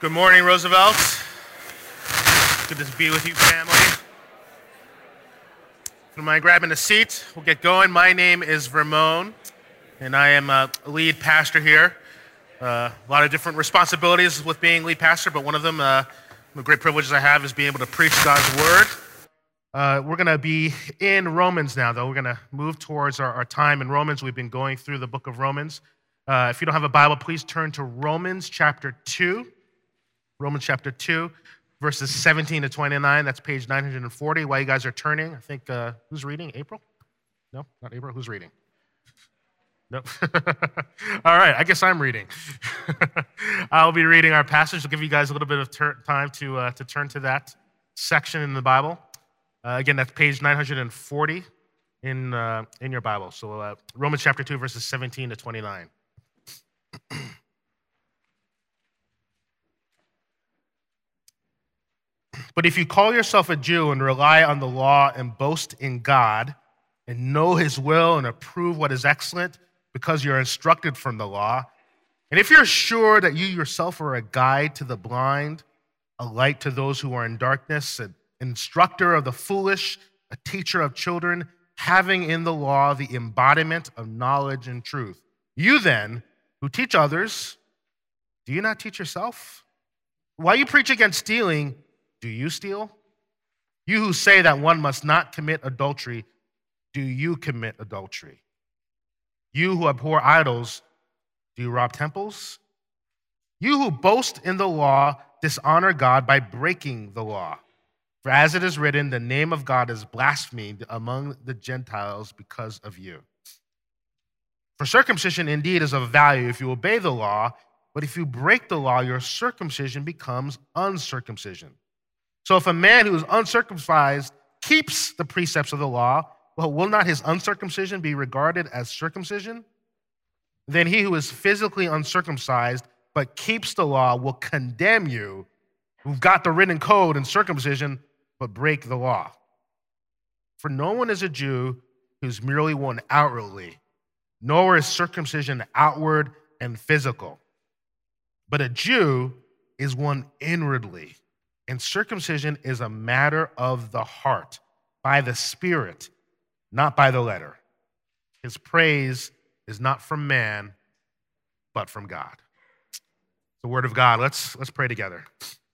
Good morning, Roosevelt. Good to be with you, family. Don't mind grabbing a seat. We'll get going. My name is Ramon, and I am a lead pastor here. A lot of different responsibilities with being lead pastor, but one of them, the great privileges I have is being able to preach God's word. We're going to be in Romans now, though. We're going to move towards our time in Romans. We've been going through the book of Romans. If you don't have a Bible, please turn to Romans chapter 2. Romans chapter 2, verses 17 to 29. That's page 940. While you guys are turning, I think, who's reading? April? No, not April. Who's reading? Nope. All right, I guess I'm reading. I'll be reading our passage. I'll give you guys a little bit of time to turn to that section in the Bible. Again, that's page 940 in your Bible. So Romans chapter 2, verses 17 to 29. But if you call yourself a Jew and rely on the law and boast in God and know his will and approve what is excellent because you're instructed from the law, and if you're sure that you yourself are a guide to the blind, a light to those who are in darkness, an instructor of the foolish, a teacher of children, having in the law the embodiment of knowledge and truth, you then, who teach others, do you not teach yourself? While you preach against stealing, do you steal? You who say that one must not commit adultery, do you commit adultery? You who abhor idols, do you rob temples? You who boast in the law dishonor God by breaking the law. For as it is written, the name of God is blasphemed among the Gentiles because of you. For circumcision indeed is of value if you obey the law, but if you break the law, your circumcision becomes uncircumcision. So if a man who is uncircumcised keeps the precepts of the law, well, will not his uncircumcision be regarded as circumcision? Then he who is physically uncircumcised but keeps the law will condemn you, who've got the written code and circumcision but break the law. For no one is a Jew who's merely one outwardly, nor is circumcision outward and physical. But a Jew is one inwardly. And circumcision is a matter of the heart, by the Spirit, not by the letter. His praise is not from man, but from God. The word of God. Let's pray together.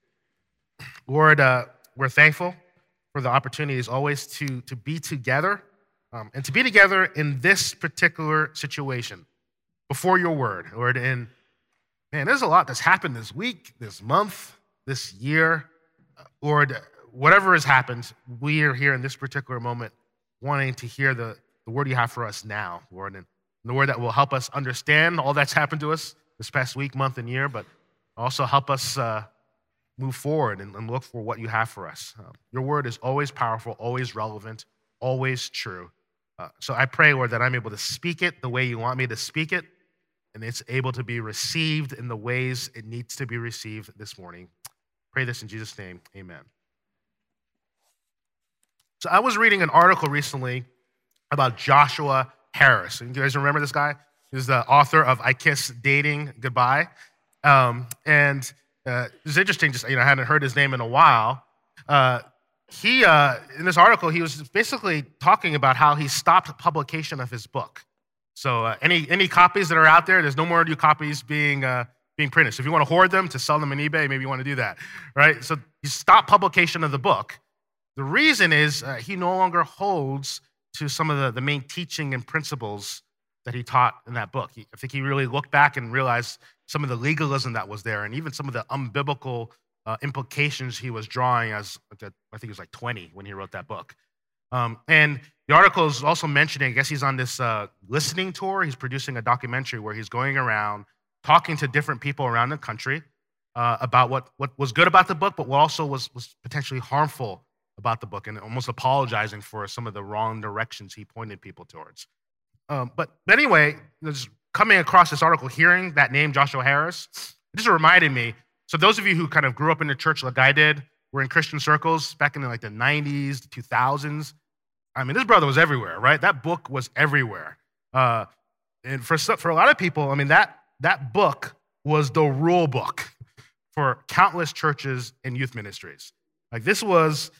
Lord, we're thankful for the opportunities always to be together, and to be together in this particular situation, before your word, Lord. And man, there's a lot that's happened this week, this month, this year. Lord, whatever has happened, we are here in this particular moment wanting to hear the word you have for us now, Lord, and the word that will help us understand all that's happened to us this past week, month, and year, but also help us move forward and look for what you have for us. Your word is always powerful, always relevant, always true. So I pray, Lord, that I'm able to speak it the way you want me to speak it, and it's able to be received in the ways it needs to be received this morning. Pray this in Jesus' name, amen. So I was reading an article recently about Joshua Harris. You guys remember this guy? He's the author of I Kiss Dating Goodbye. And it was interesting, I hadn't heard his name in a while. In this article, he was basically talking about how he stopped publication of his book. So any copies that are out there, there's no more new copies being printed. So if you want to hoard them to sell them on eBay, maybe you want to do that, right? So he stopped publication of the book. The reason is he no longer holds to some of the main teaching and principles that he taught in that book. I think he really looked back and realized some of the legalism that was there and even some of the unbiblical implications he was drawing as, I think he was like 20 when he wrote that book. And the article is also mentioning, I guess he's on this listening tour. He's producing a documentary where he's going around talking to different people around the country about what was good about the book, but what also was potentially harmful about the book, and almost apologizing for some of the wrong directions he pointed people towards. But anyway, just coming across this article, hearing that name, Joshua Harris, it just reminded me. So those of you who kind of grew up in the church like I did, were in Christian circles back in like the 90s, the 2000s. I mean, this brother was everywhere, right? That book was everywhere. And for a lot of people, I mean, that book was the rule book for countless churches and youth ministries. Like this was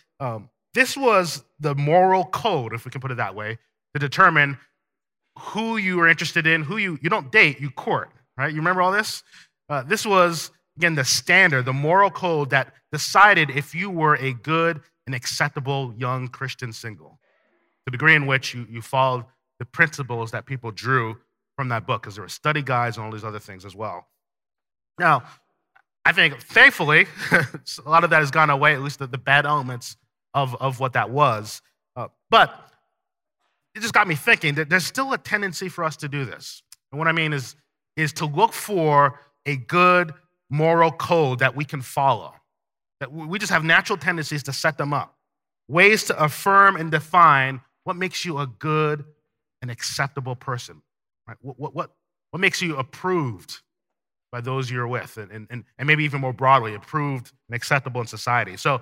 the moral code, if we can put it that way, to determine who you are interested in, who you don't date, you court, right? You remember all this? This was, again, the standard, the moral code that decided if you were a good and acceptable young Christian single, the degree in which you followed the principles that people drew from that book, because there were study guides and all these other things as well. Now, I think, thankfully, a lot of that has gone away, at least the bad elements of what that was. But it just got me thinking that there's still a tendency for us to do this. And what I mean is to look for a good moral code that we can follow. That we just have natural tendencies to set them up. Ways to affirm and define what makes you a good and acceptable person. Right? What makes you approved by those you're with, and maybe even more broadly, approved and acceptable in society. So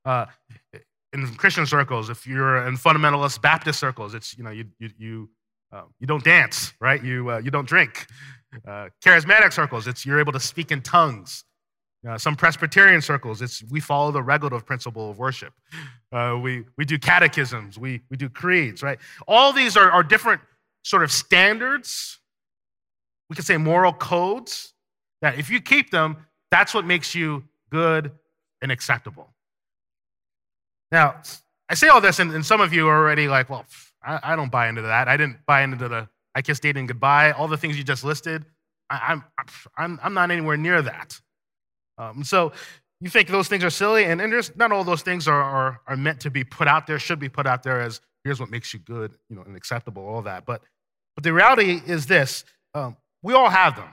in Christian circles, if you're in fundamentalist Baptist circles, it's, you don't dance, right? You don't drink. Charismatic circles, it's you're able to speak in tongues. Some Presbyterian circles, it's we follow the regulative principle of worship. We do catechisms, we do creeds, right? All these are different sort of standards. We could say moral codes that if you keep them, that's what makes you good and acceptable. Now, I say all this, and some of you are already like, well, I don't buy into that. I didn't buy into the I kiss dating goodbye, all the things you just listed. I'm not anywhere near that. So you think those things are silly, and there's not all those things are meant to be put out there, should be put out there as here's what makes you good, and acceptable, all that. But the reality is this: we all have them.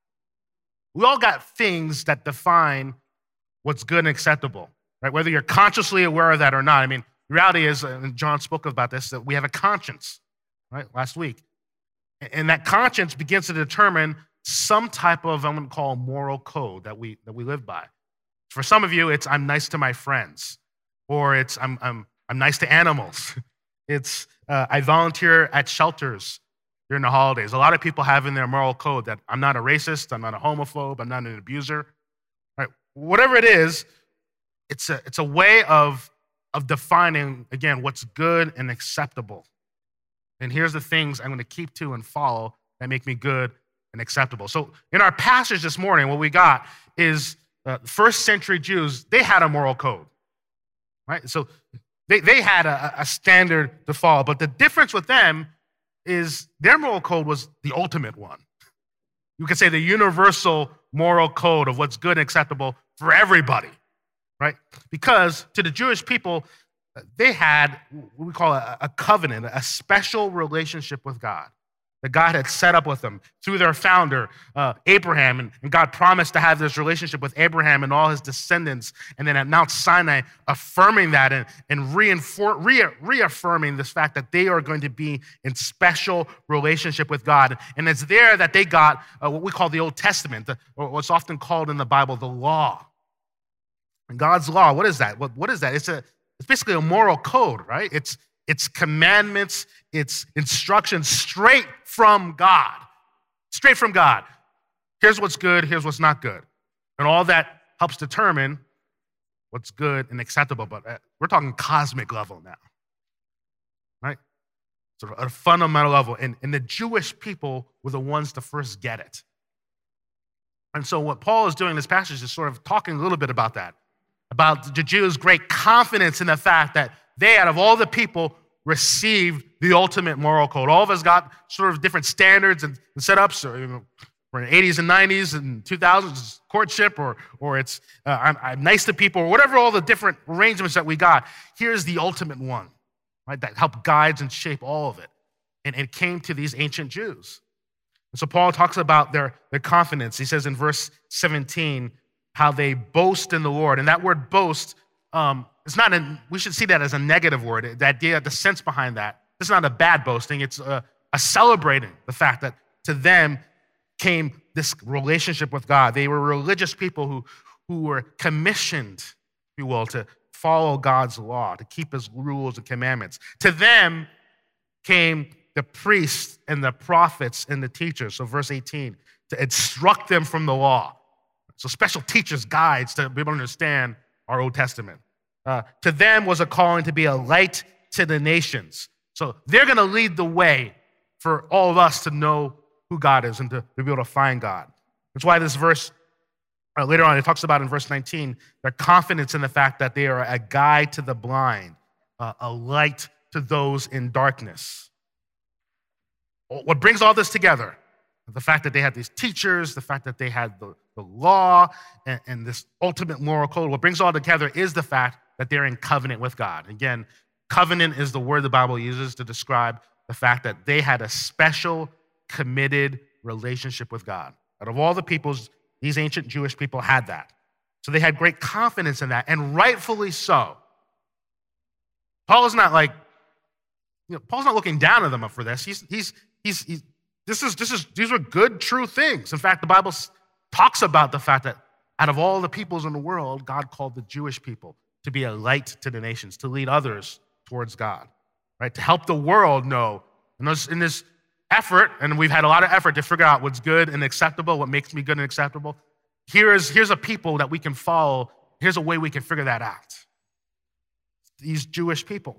We all got things that define what's good and acceptable, right? Whether you're consciously aware of that or not. I mean, the reality is, and John spoke about this, that we have a conscience, right? Last week, and that conscience begins to determine some type of, I'm going to call, moral code that we live by. For some of you, it's I'm nice to my friends, or it's I'm nice to animals. It's I volunteer at shelters during the holidays. A lot of people have in their moral code that I'm not a racist, I'm not a homophobe, I'm not an abuser. Right? Whatever it is, it's a way of defining, again, what's good and acceptable. And here's the things I'm going to keep to and follow that make me good and acceptable. So in our passage this morning, what we got is first century Jews, they had a moral code, right? So they had a standard to follow, but the difference with them is their moral code was the ultimate one. You could say the universal moral code of what's good and acceptable for everybody, right? Because to the Jewish people, they had what we call a covenant, a special relationship with God that God had set up with them through their founder, Abraham. And God promised to have this relationship with Abraham and all his descendants. And then at Mount Sinai, affirming that and reaffirming this fact that they are going to be in special relationship with God. And it's there that they got what we call the Old Testament, or what's often called in the Bible the law. And God's law, what is that? What is that? It's basically a moral code, right? It's commandments, it's instructions straight from God. Straight from God. Here's what's good, here's what's not good. And all that helps determine what's good and acceptable. But we're talking cosmic level now, right? Sort of at a fundamental level. And the Jewish people were the ones to first get it. And so what Paul is doing in this passage is sort of talking a little bit about that, about the Jews' great confidence in the fact that they, out of all the people, received the ultimate moral code. All of us got sort of different standards and setups. We're in the 80s and 90s and 2000s, courtship, or it's I'm nice to people, or whatever all the different arrangements that we got. Here's the ultimate one, right, that helped guide and shape all of it. And it came to these ancient Jews. And so Paul talks about their confidence. He says in verse 17 how they boast in the Lord. And that word boast, we should see that as a negative word. The idea, the sense behind that, it's not a bad boasting. It's a celebrating the fact that to them came this relationship with God. They were religious people who were commissioned, if you will, to follow God's law, to keep his rules and commandments. To them came the priests and the prophets and the teachers. So verse 18, to instruct them from the law. So special teachers, guides to be able to understand our Old Testament. To them was a calling to be a light to the nations. So they're going to lead the way for all of us to know who God is and to be able to find God. That's why this verse, later on, it talks about in verse 19, their confidence in the fact that they are a guide to the blind, a light to those in darkness. What brings all this together? The fact that they had these teachers, the fact that they had the law and this ultimate moral code, what brings all together is the fact that they're in covenant with God. Again, covenant is the word the Bible uses to describe the fact that they had a special, committed relationship with God. Out of all the peoples, these ancient Jewish people had that. So they had great confidence in that, and rightfully so. Paul's not looking down on them for this. These are good, true things. In fact, the Bible talks about the fact that out of all the peoples in the world, God called the Jewish people to be a light to the nations, to lead others towards God, right? To help the world know. In this effort, and we've had a lot of effort to figure out what's good and acceptable, what makes me good and acceptable. Here's a people that we can follow. Here's a way we can figure that out. These Jewish people.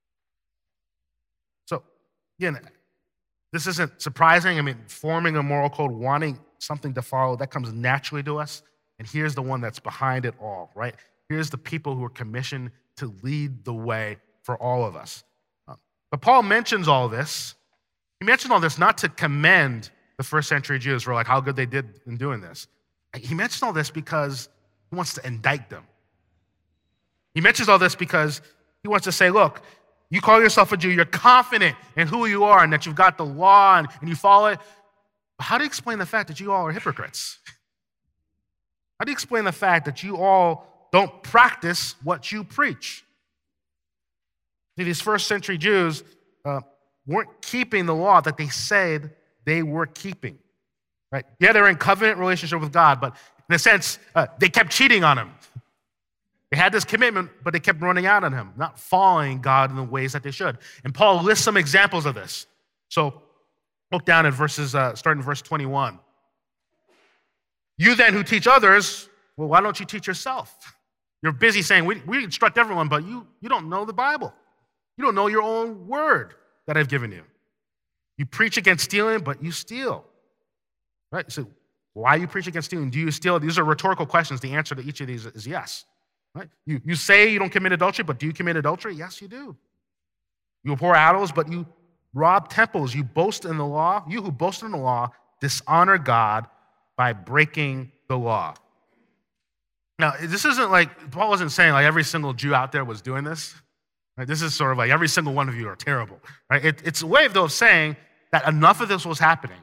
So, again, this isn't surprising. I mean, forming a moral code, wanting something to follow, that comes naturally to us. And here's the one that's behind it all, right? Here's the people who are commissioned to lead the way for all of us. But Paul mentions all this. He mentioned all this not to commend the first century Jews for how good they did in doing this. He mentioned all this because he wants to indict them. He mentions all this because he wants to say, look, you call yourself a Jew, you're confident in who you are and that you've got the law and you follow it. But how do you explain the fact that you all are hypocrites? How do you explain the fact that you all don't practice what you preach? See, these first century Jews weren't keeping the law that they said they were keeping. Right? Yeah, they're in covenant relationship with God, but in a sense, they kept cheating on him. They had this commitment, but they kept running out on him, not following God in the ways that they should. And Paul lists some examples of this. So look down at starting in verse 21. You then who teach others, well, why don't you teach yourself? You're busy saying, we instruct everyone, but you don't know the Bible. You don't know your own word that I've given you. You preach against stealing, but you steal. Right? So why you preach against stealing? Do you steal? These are rhetorical questions. The answer to each of these is yes. Right? You say you don't commit adultery, but do you commit adultery? Yes, you do. You abhor idols, but you rob temples. You boast in the law. You who boast in the law dishonor God by breaking the law. Now, this isn't Paul wasn't saying every single Jew out there was doing this. Right? This is sort of every single one of you are terrible. Right? It's a way, though, of saying that enough of this was happening.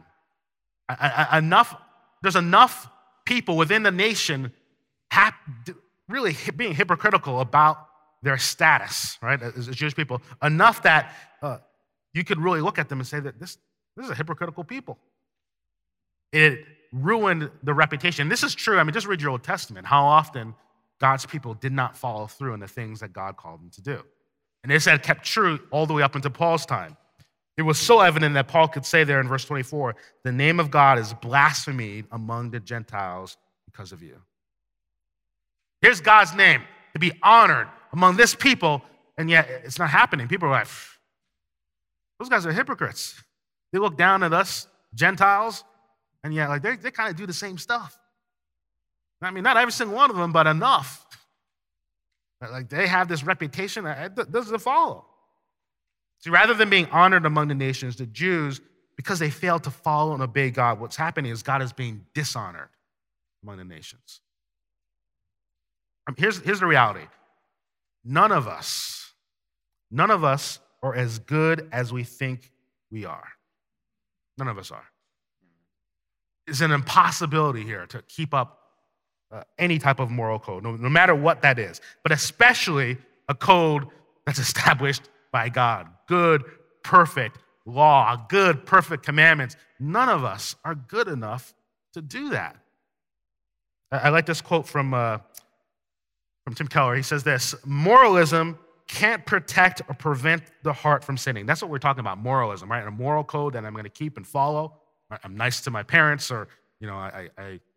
There's enough people within the nation really being hypocritical about their status, right, as Jewish people, enough that you could really look at them and say that this is a hypocritical people. It ruined the reputation. This is true. I mean, just read your Old Testament, how often God's people did not follow through on the things that God called them to do. And this had kept true all the way up into Paul's time. It was so evident that Paul could say there in verse 24, the name of God is blasphemed among the Gentiles because of you. Here's God's name to be honored among this people, and yet it's not happening. People are like, those guys are hypocrites. They look down at us, Gentiles, and yet they kind of do the same stuff. I mean, not every single one of them, but enough. They have this reputation that doesn't follow. See, rather than being honored among the nations, the Jews, because they failed to follow and obey God, what's happening is God is being dishonored among the nations. Here's the reality. None of us are as good as we think we are. None of us are. It's an impossibility here to keep up any type of moral code, no matter what that is, but especially a code that's established by God. Good, perfect law, good, perfect commandments. None of us are good enough to do that. I like this quote from Tim Keller. He says this, moralism can't protect or prevent the heart from sinning. That's what we're talking about, moralism, right? A moral code that I'm going to keep and follow. I'm nice to my parents, or I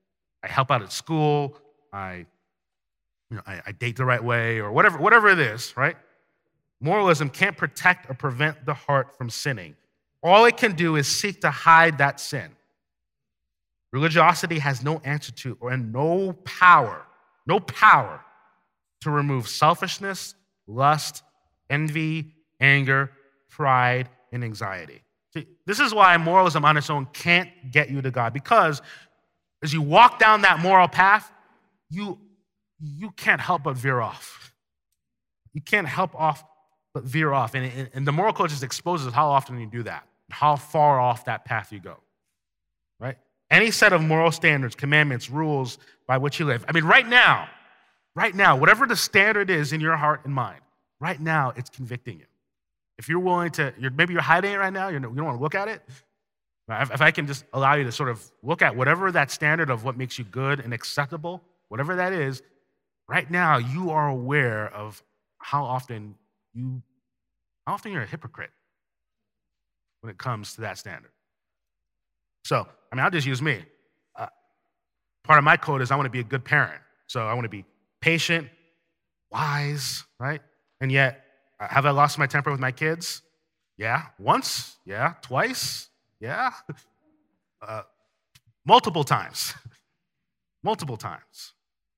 help out at school, I date the right way, or whatever it is, right? Moralism can't protect or prevent the heart from sinning. All it can do is seek to hide that sin. Religiosity has no answer to or no power to remove selfishness, lust, envy, anger, pride, and anxiety. See, this is why moralism on its own can't get you to God, because as you walk down that moral path, you can't help but veer off. You can't help but veer off. And the moral code just exposes how often you do that, how far off that path you go, right? Any set of moral standards, commandments, rules by which you live. I mean, right now, whatever the standard is in your heart and mind, right now it's convicting you. If you're willing to, maybe you're hiding it right now, you don't want to look at it. If I can just allow you to sort of look at whatever that standard of what makes you good and acceptable, whatever that is, right now you are aware of how often you're a hypocrite when it comes to that standard. So, I'll just use me. Part of my code is I want to be a good parent. So I want to be patient, wise, right? And yet, have I lost my temper with my kids? Yeah. Once? Yeah. Twice? Yeah. Multiple times. Multiple times.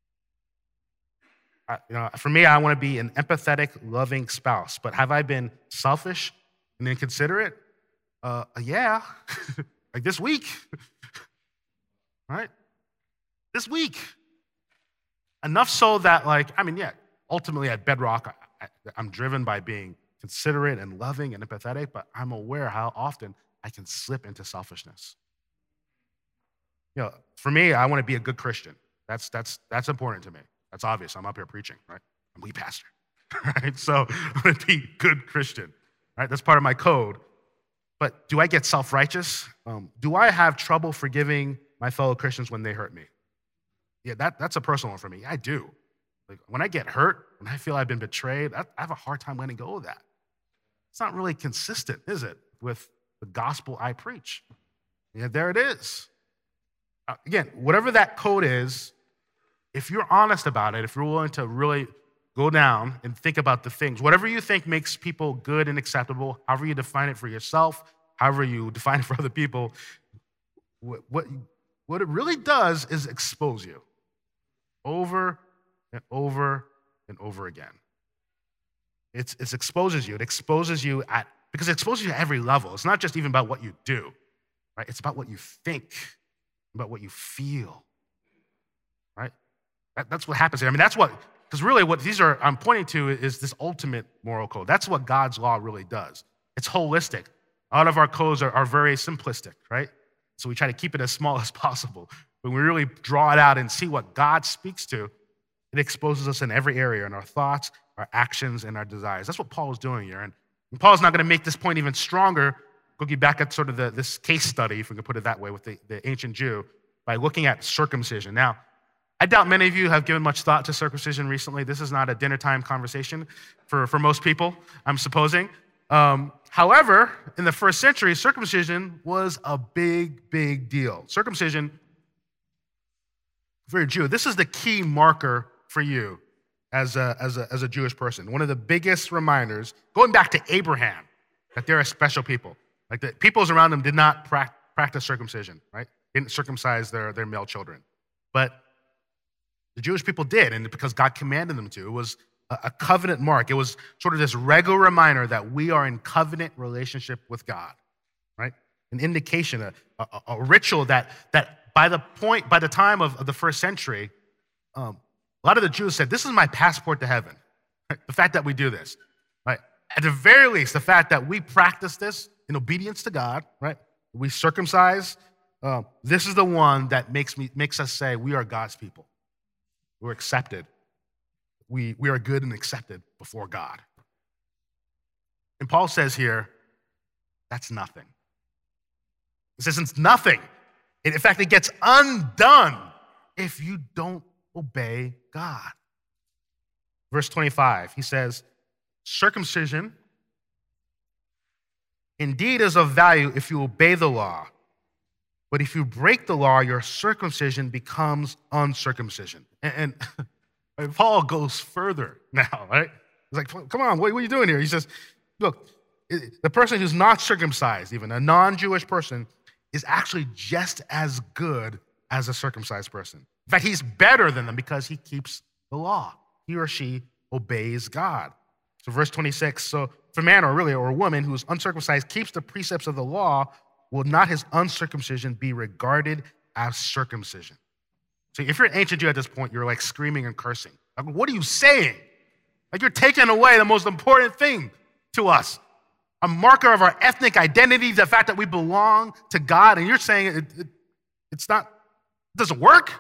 For me, I want to be an empathetic, loving spouse. But have I been selfish and inconsiderate? Yeah. Like this week. Right? This week. Enough so that, ultimately at bedrock, I'm driven by being considerate and loving and empathetic, but I'm aware how often I can slip into selfishness. For me, I want to be a good Christian. That's important to me. That's obvious. I'm up here preaching, right? I'm lead pastor, right? So I'm going to be a good Christian, right? That's part of my code. But do I get self-righteous? Do I have trouble forgiving my fellow Christians when they hurt me? Yeah, that's a personal one for me. I do. Like when I get hurt, when I feel I've been betrayed, I have a hard time letting go of that. It's not really consistent, is it, with the gospel I preach? Yeah, there it is. Again, whatever that code is, if you're honest about it, if you're willing to really go down and think about the things, whatever you think makes people good and acceptable, however you define it for yourself, however you define it for other people, what it really does is expose you over and over and over again. It exposes you. It exposes you because it exposes you at every level. It's not just even about what you do, right? It's about what you think, about what you feel, right? That's what happens here. Because really what I'm pointing to is this ultimate moral code. That's what God's law really does. It's holistic. A lot of our codes are very simplistic, right? So we try to keep it as small as possible. When we really draw it out and see what God speaks to, it exposes us in every area, in our thoughts, our actions, and our desires. That's what Paul is doing here. And Paul's not going to make this point even stronger, looking back at sort of this case study, if we can put it that way, with the ancient Jew, by looking at circumcision. Now, I doubt many of you have given much thought to circumcision recently. This is not a dinner time conversation for most people, I'm supposing. However, in the first century, circumcision was a big, big deal. Circumcision, for a Jew, this is the key marker for you as a Jewish person. One of the biggest reminders, going back to Abraham, that they're a special people. Like the peoples around them did not practice circumcision, right? Didn't circumcise their male children. But the Jewish people did, and because God commanded them to. It was a covenant mark. It was sort of this regular reminder that we are in covenant relationship with God, right? An indication, a ritual that by the time of the first century, a lot of the Jews said, this is my passport to heaven. Right? The fact that we do this, right? At the very least, the fact that we practice this in obedience to God, right? We circumcise. This is the one that makes us say we are God's people. We're accepted. We are good and accepted before God. And Paul says here, that's nothing. He says it's nothing. In fact, it gets undone if you don't obey God. Verse 25, he says, circumcision indeed is of value if you obey the law. But if you break the law, your circumcision becomes uncircumcision. And Paul goes further now, right? He's like, come on, what are you doing here? He says, look, the person who's not circumcised, even a non-Jewish person, is actually just as good as a circumcised person. In fact, he's better than them because he keeps the law. He or she obeys God. So verse 26, so if a man or a woman who is uncircumcised keeps the precepts of the law, will not his uncircumcision be regarded as circumcision? So if you're an ancient Jew at this point, you're like screaming and cursing. Like, what are you saying? Like, you're taking away the most important thing to us. A marker of our ethnic identity, the fact that we belong to God, and you're saying it doesn't work?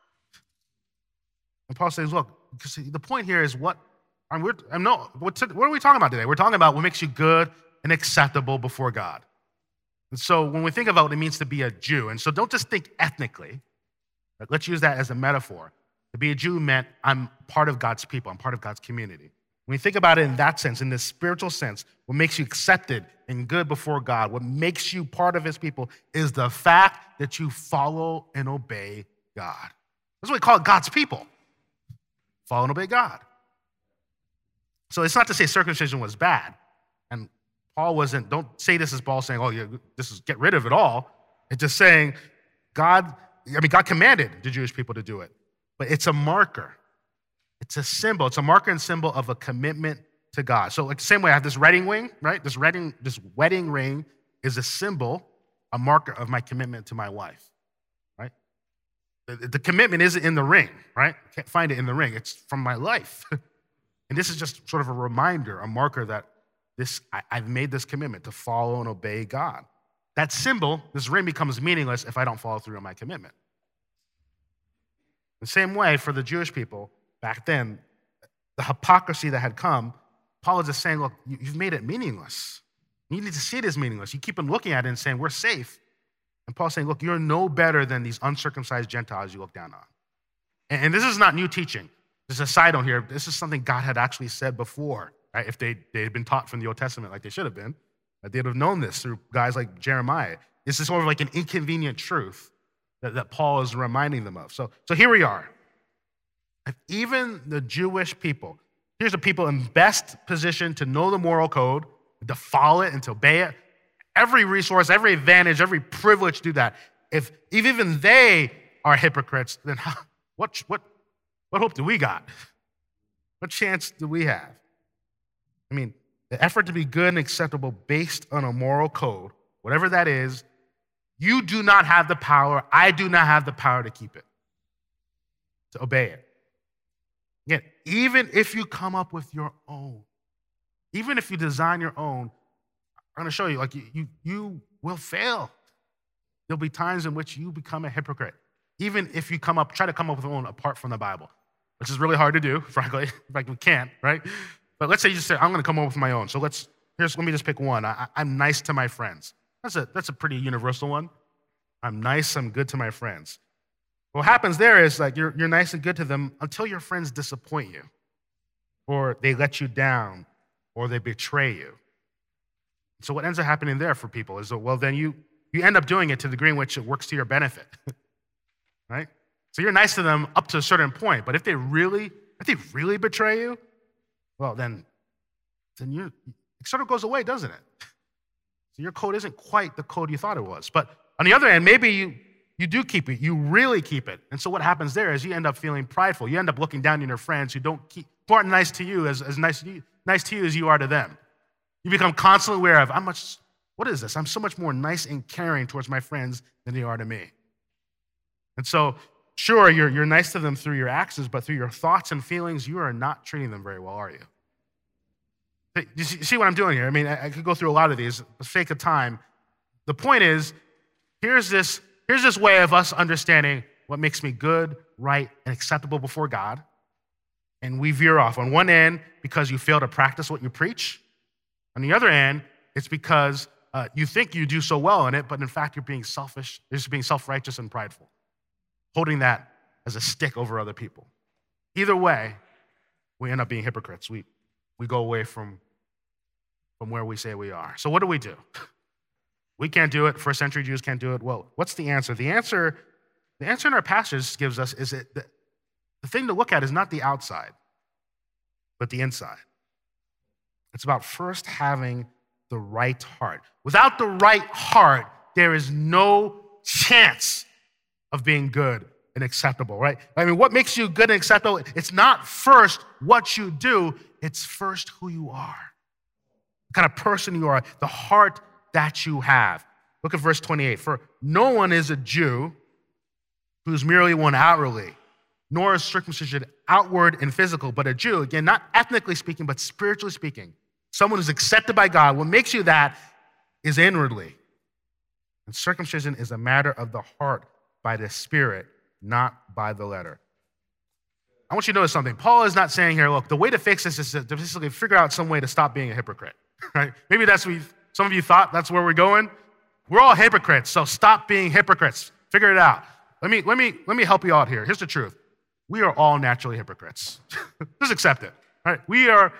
And Paul says, look, the point here is what are we talking about today? We're talking about what makes you good and acceptable before God. And so when we think about what it means to be a Jew, and so don't just think ethnically, like, let's use that as a metaphor. To be a Jew meant I'm part of God's people, I'm part of God's community. When you think about it in that sense, in this spiritual sense, what makes you accepted and good before God, what makes you part of his people is the fact that you follow and obey God. That's what we call it, God's people. Follow and obey God. So it's not to say circumcision was bad. And Paul don't say this as Paul saying, oh, yeah, this is get rid of it all. It's just saying God commanded the Jewish people to do it. But it's a marker. It's a symbol. It's a marker and symbol of a commitment to God. So like the same way I have this wedding ring, right? This wedding ring is a symbol, a marker of my commitment to my wife, right? The commitment isn't in the ring, right? I can't find it in the ring. It's from my life. And this is just sort of a reminder, a marker that I've made this commitment to follow and obey God. That symbol, this ring, becomes meaningless if I don't follow through on my commitment. The same way for the Jewish people back then, the hypocrisy that had come, Paul is just saying, look, you've made it meaningless. You need to see it as meaningless. You keep on looking at it and saying, we're safe. And Paul's saying, look, you're no better than these uncircumcised Gentiles you look down on. And this is not new teaching. There's a side note here. This is something God had actually said before, right? If they had been taught from the Old Testament like they should have been, they'd have known this through guys like Jeremiah. This is sort of like an inconvenient truth that Paul is reminding them of. So here we are. If even the Jewish people, here's the people in best position to know the moral code, to follow it and to obey it, every resource, every advantage, every privilege to do that. If even they are hypocrites, then what hope do we got? What chance do we have? I mean, the effort to be good and acceptable based on a moral code, whatever that is, you do not have the power, I do not have the power to keep it, to obey it. Again, even if you come up with your own, even if you design your own, I'm going to show you, like, you will fail. There'll be times in which you become a hypocrite, even if you try to come up with your own apart from the Bible, which is really hard to do, frankly. In fact, we can't, right? But let's say you just say, I'm going to come up with my own. So let me just pick one. I'm nice to my friends. That's a pretty universal one. I'm nice, I'm good to my friends. What happens there is, like, you're nice and good to them until your friends disappoint you, or they let you down, or they betray you. So what ends up happening there for people is that, well, then you end up doing it to the degree in which it works to your benefit, right? So you're nice to them up to a certain point, but if they really betray you, well, then it sort of goes away, doesn't it? So your code isn't quite the code you thought it was. But on the other hand, maybe you do keep it. You really keep it. And so what happens there is you end up feeling prideful. You end up looking down on your friends who aren't nice to you as nice to you as you are to them. You become constantly aware of, what is this? I'm so much more nice and caring towards my friends than they are to me. And so, sure, you're nice to them through your actions, but through your thoughts and feelings, you are not treating them very well, are you? You see what I'm doing here? I mean, I could go through a lot of these for the sake of time. The point is, here's this way of us understanding what makes me good, right, and acceptable before God. And we veer off. On one end, because you fail to practice what you preach. On the other end, it's because you think you do so well in it, but in fact, you're being selfish, you're just being self-righteous and prideful, holding that as a stick over other people. Either way, we end up being hypocrites. We go away from where we say we are. So what do? We can't do it. First century Jews can't do it. Well, what's the answer? The answer in our passage gives us is that the thing to look at is not the outside, but the inside. It's about first having the right heart. Without the right heart, there is no chance of being good and acceptable, right? I mean, what makes you good and acceptable? It's not first what you do, it's first who you are. The kind of person you are, the heart that you have. Look at verse 28. For no one is a Jew who's merely one outwardly, nor is circumcision outward and physical, but a Jew, again, not ethnically speaking, but spiritually speaking. Someone who's accepted by God. What makes you that is inwardly. And circumcision is a matter of the heart by the Spirit, not by the letter. I want you to notice something. Paul is not saying here, look, the way to fix this is to basically figure out some way to stop being a hypocrite, right? Maybe that's what some of you thought that's where we're going. We're all hypocrites, so stop being hypocrites. Figure it out. Let me help you out here. Here's the truth. We are all naturally hypocrites. Just accept it. Right? We are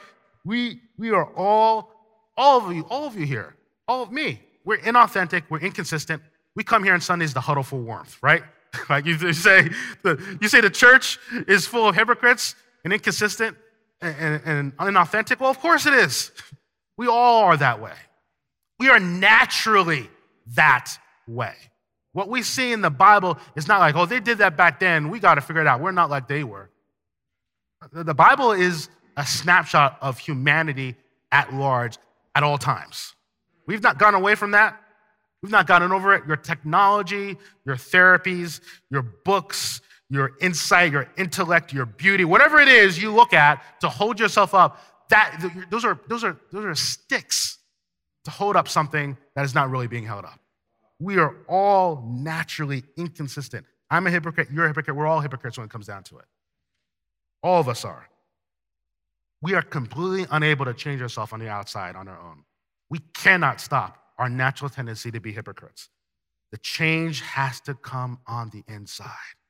all of you here, all of me. We're inauthentic, we're inconsistent. We come here on Sundays to huddle for warmth, right? Like you say the church is full of hypocrites and inconsistent and inauthentic. Well, of course it is. We all are that way. We are naturally that way. What we see in the Bible is not like, oh, they did that back then. We got to figure it out. We're not like they were. The Bible is a snapshot of humanity at large at all times. We've not gone away from that. We've not gotten over it. Your technology, your therapies, your books, your insight, your intellect, your beauty, whatever it is you look at to hold yourself up, those are sticks to hold up something that is not really being held up. We are all naturally inconsistent. I'm a hypocrite, you're a hypocrite, we're all hypocrites when it comes down to it. All of us are. We are completely unable to change ourselves on the outside on our own. We cannot stop our natural tendency to be hypocrites. The change has to come on the inside,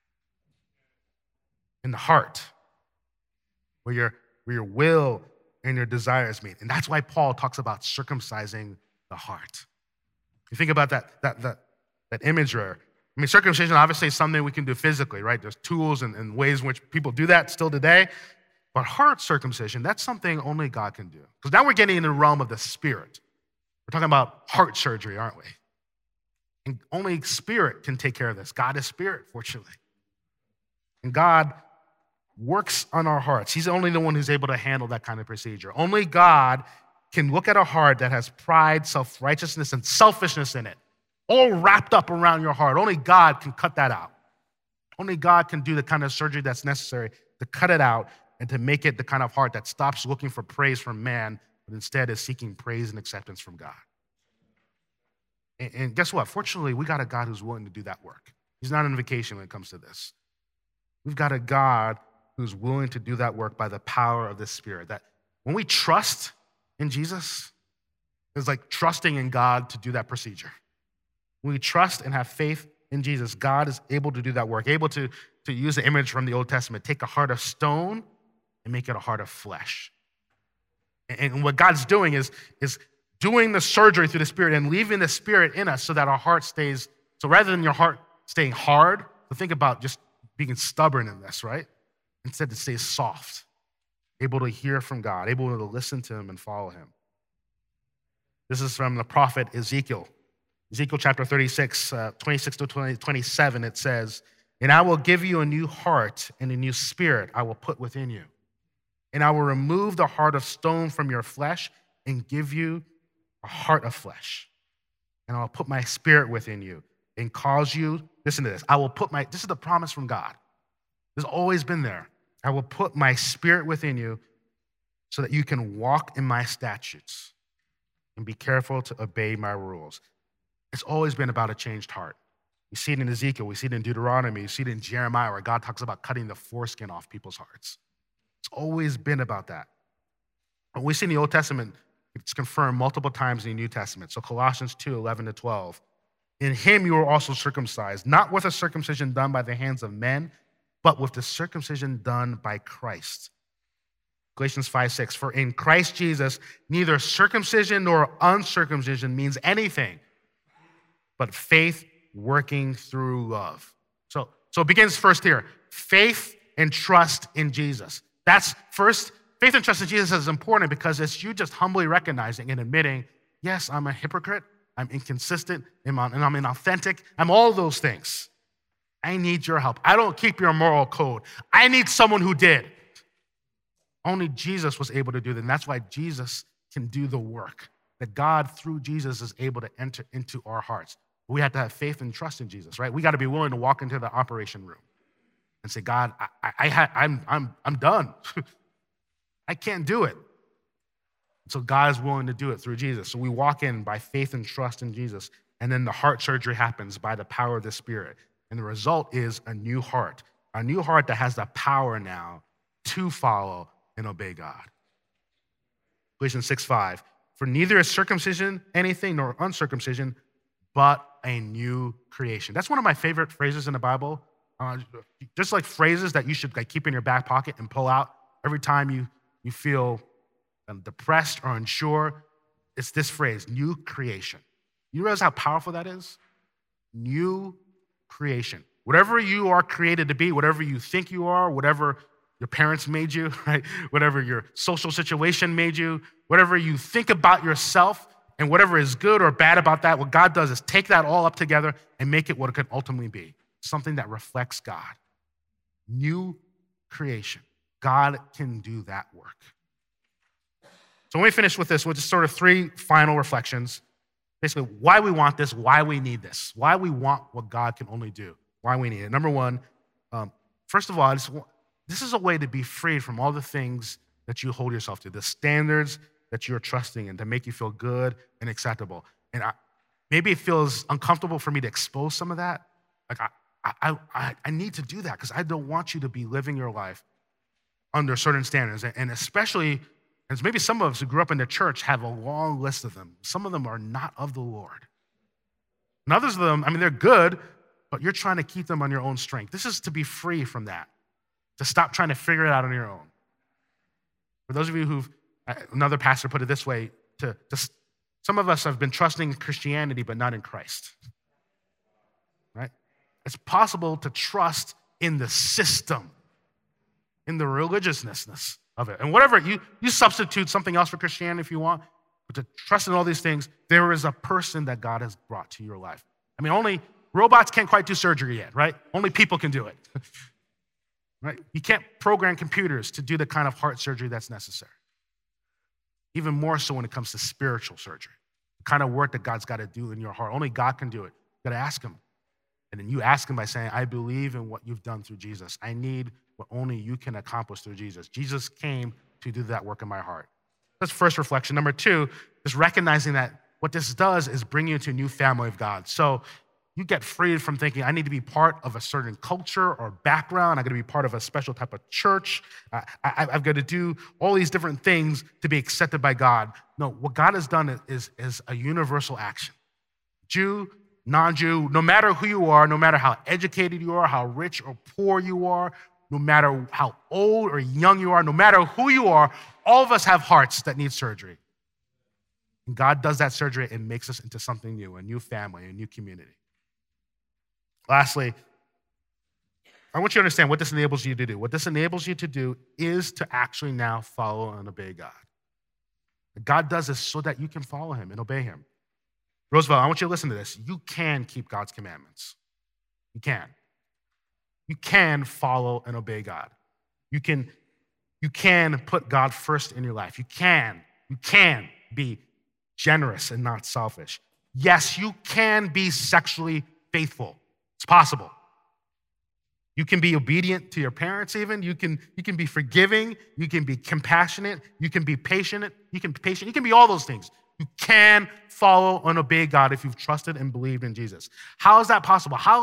in the heart, where your will and your desires meet. And that's why Paul talks about circumcising the heart. You think about that imagery. I mean, circumcision obviously is something we can do physically, right? There's tools and ways in which people do that still today. But heart circumcision, that's something only God can do. Because now we're getting in the realm of the spirit. We're talking about heart surgery, aren't we? And only spirit can take care of this. God is spirit, fortunately. And God works on our hearts. He's only the one who's able to handle that kind of procedure. Only God can look at a heart that has pride, self-righteousness, and selfishness in it, all wrapped up around your heart. Only God can cut that out. Only God can do the kind of surgery that's necessary to cut it out and to make it the kind of heart that stops looking for praise from man, but instead is seeking praise and acceptance from God. And guess what? Fortunately, we got a God who's willing to do that work. He's not on vacation when it comes to this. We've got a God who's willing to do that work by the power of the Spirit. That when we trust in Jesus, it's like trusting in God to do that procedure. When we trust and have faith in Jesus, God is able to do that work, able to use the image from the Old Testament, take a heart of stone and make it a heart of flesh. And what God's doing is doing the surgery through the Spirit and leaving the Spirit in us so that our heart stays, so rather than your heart staying hard, so think about just being stubborn in this, right? Instead, it stays soft, able to hear from God, able to listen to him and follow him. This is from the prophet Ezekiel. Ezekiel chapter 36, 26 to 27, it says, "And I will give you a new heart and a new spirit I will put within you. And I will remove the heart of stone from your flesh and give you a heart of flesh. And I will put my spirit within you and cause you," listen to this, this is the promise from God. It's always been there. "I will put my spirit within you so that you can walk in my statutes and be careful to obey my rules." It's always been about a changed heart. We see it in Ezekiel, we see it in Deuteronomy, we see it in Jeremiah, where God talks about cutting the foreskin off people's hearts. It's always been about that. When we see in the Old Testament, it's confirmed multiple times in the New Testament. So Colossians 2, 11 to 12. "In him you were also circumcised, not with a circumcision done by the hands of men, but with the circumcision done by Christ." Galatians 5, 6. "For in Christ Jesus, neither circumcision nor uncircumcision means anything, but faith working through love. So it begins first here. Faith and trust in Jesus. That's first. Faith and trust in Jesus is important because it's you just humbly recognizing and admitting, yes, I'm a hypocrite, I'm inconsistent, and I'm inauthentic. I'm all those things. I need your help. I don't keep your moral code. I need someone who did. Only Jesus was able to do that, and that's why Jesus can do the work. That God, through Jesus, is able to enter into our hearts. We have to have faith and trust in Jesus, right? We got to be willing to walk into the operation room and say, God, I'm done. I can't do it. So God is willing to do it through Jesus. So we walk in by faith and trust in Jesus, and then the heart surgery happens by the power of the Spirit. And the result is a new heart that has the power now to follow and obey God. Galatians 6:5, for neither is circumcision anything nor uncircumcision, but a new creation. That's one of my favorite phrases in the Bible. Just like phrases that you should keep in your back pocket and pull out every time you feel depressed or unsure. It's this phrase, new creation. You realize how powerful that is? New creation. Whatever you are created to be, whatever you think you are, whatever your parents made you, right? Whatever your social situation made you, whatever you think about yourself, and whatever is good or bad about that, what God does is take that all up together and make it what it could ultimately be, something that reflects God. New creation. God can do that work. So when we finish with this, we'll just sort of 3 final reflections. Basically, why we want this, why we need this, why we want what God can only do, why we need it. Number 1, first of all, this is a way to be freed from all the things that you hold yourself to, the standards that you're trusting in to make you feel good and acceptable. And maybe it feels uncomfortable for me to expose some of that. Like I need to do that because I don't want you to be living your life under certain standards. And especially, as maybe some of us who grew up in the church have a long list of them. Some of them are not of the Lord. And others of them, they're good, but you're trying to keep them on your own strength. This is to be free from that, to stop trying to figure it out on your own. For those of you another pastor put it this way, some of us have been trusting Christianity, but not in Christ, right? It's possible to trust in the system, in the religiousness of it. And whatever, you substitute something else for Christianity if you want, but to trust in all these things, there is a person that God has brought to your life. Only robots can't quite do surgery yet, right? Only people can do it, right? You can't program computers to do the kind of heart surgery that's necessary. Even more so when it comes to spiritual surgery, the kind of work that God's got to do in your heart. Only God can do it. You got to ask him. And then you ask him by saying, I believe in what you've done through Jesus. I need what only you can accomplish through Jesus. Jesus came to do that work in my heart. That's first reflection. Number 2 is recognizing that what this does is bring you into a new family of God. So you get freed from thinking, I need to be part of a certain culture or background. I'm going to be part of a special type of church. I've got to do all these different things to be accepted by God. No, what God has done is a universal action. Jew, non-Jew, no matter who you are, no matter how educated you are, how rich or poor you are, no matter how old or young you are, no matter who you are, all of us have hearts that need surgery. And God does that surgery and makes us into something new, a new family, a new community. Lastly, I want you to understand what this enables you to do. What this enables you to do is to actually now follow and obey God. God does this so that you can follow him and obey him. Roosevelt, I want you to listen to this. You can keep God's commandments. You can. You can follow and obey God. You can put God first in your life. You can be generous and not selfish. Yes, you can be sexually faithful. It's possible. You can be obedient to your parents even. You can be forgiving. You can be compassionate. You can be patient. You can be all those things. You can follow and obey God if you've trusted and believed in Jesus. How is that possible? How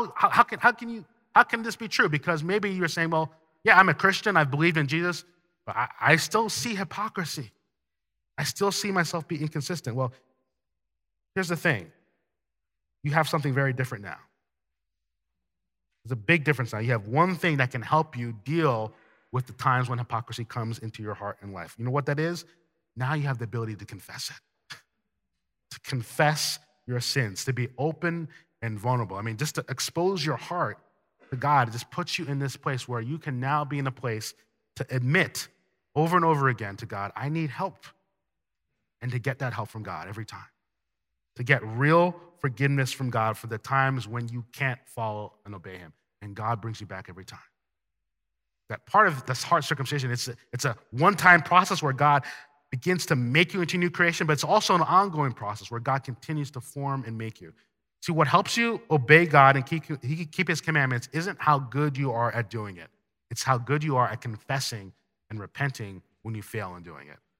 can this be true? Because maybe you're saying, well, yeah, I'm a Christian. I've believed in Jesus, but I still see hypocrisy. I still see myself be inconsistent. Well, here's the thing. You have something very different now. There's a big difference now. You have one thing that can help you deal with the times when hypocrisy comes into your heart and life. You know what that is? Now you have the ability to confess it. To confess your sins, to be open and vulnerable. I mean, just to expose your heart to God, it just puts you in this place where you can now be in a place to admit over and over again to God, I need help. And to get that help from God every time. To get real forgiveness from God for the times when you can't follow and obey him. And God brings you back every time. That part of this heart circumcision, it's a one-time process where God begins to make you into a new creation, but it's also an ongoing process where God continues to form and make you. See, what helps you obey God and keep his commandments isn't how good you are at doing it. It's how good you are at confessing and repenting when you fail in doing it.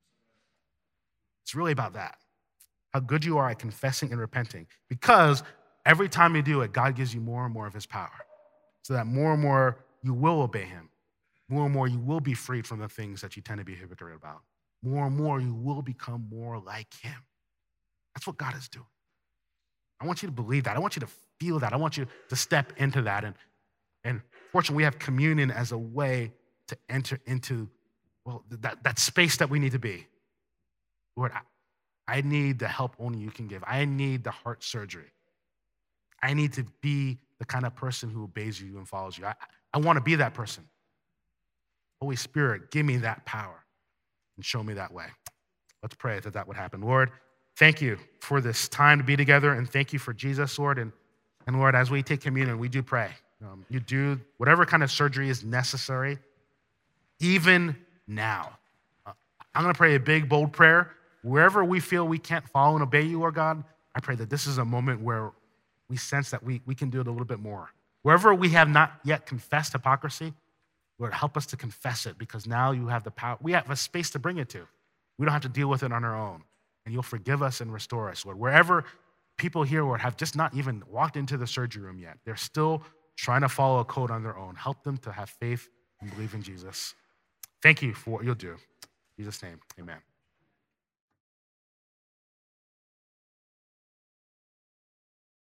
It's really about that. How good you are at confessing and repenting. Because every time you do it, God gives you more and more of his power. So that more and more you will obey him. More and more you will be freed from the things that you tend to be a hypocrite about. More and more you will become more like him. That's what God is doing. I want you to believe that. I want you to feel that. I want you to step into that. And fortunately, we have communion as a way to enter into, well, that space that we need to be. Lord, I need the help only you can give. I need the heart surgery. I need to be the kind of person who obeys you and follows you. I want to be that person. Holy Spirit, give me that power and show me that way. Let's pray that would happen. Lord, thank you for this time to be together, and thank you for Jesus, Lord. And Lord, as we take communion, we do pray. You do whatever kind of surgery is necessary, even now. I'm going to pray a big, bold prayer. Wherever we feel we can't follow and obey you, Lord God, I pray that this is a moment where we sense that we can do it a little bit more. Wherever we have not yet confessed hypocrisy, Lord, help us to confess it, because now you have the power. We have a space to bring it to. We don't have to deal with it on our own. And you'll forgive us and restore us, Lord. Wherever people here, Lord, have just not even walked into the surgery room yet, they're still trying to follow a code on their own. Help them to have faith and believe in Jesus. Thank you for what you'll do. In Jesus' name, amen.